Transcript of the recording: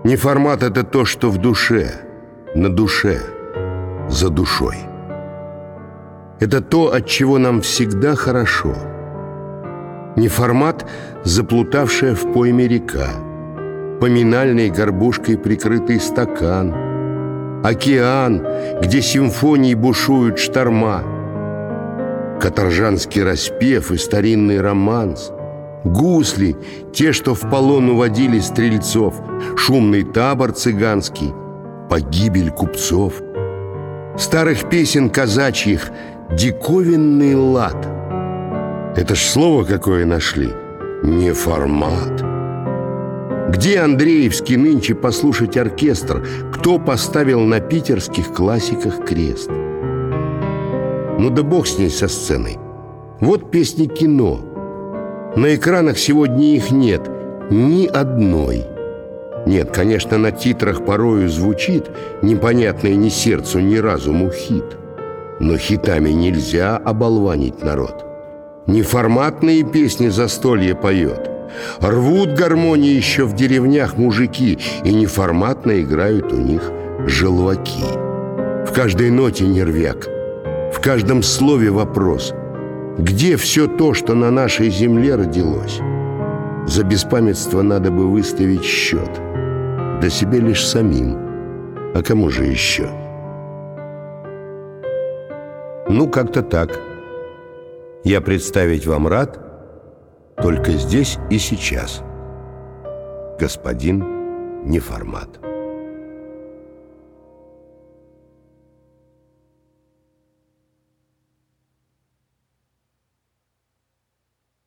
Неформат — это то, что в душе, на душе, за душой. Это то, от чего нам всегда хорошо. Неформат — заплутавшая в пойме река, поминальной горбушкой прикрытый стакан, океан, где симфонии бушуют шторма, каторжанский распев и старинный романс, гусли, те, что в полон уводили стрельцов, шумный табор цыганский, погибель купцов, старых песен казачьих диковинный лад. Это ж слово какое нашли — неформат. Где Андреевский нынче послушать оркестр? Кто поставил на питерских классиках крест? Ну да бог с ней, со сценой. Вот песни кино. На экранах сегодня их нет, ни одной. Нет, конечно, на титрах порою звучит непонятный ни сердцу, ни разуму хит. Но хитами нельзя оболванить народ. Неформатные песни застолье поет. Рвут гармонии еще в деревнях мужики, и неформатно играют у них желваки. В каждой ноте нервяк, в каждом слове вопрос. Где все то, что на нашей земле родилось? За беспамятство надо бы выставить счет. Да себе лишь самим. А кому же еще? Ну, как-то так. Я представить вам рад, только здесь и сейчас. Господин Неформат.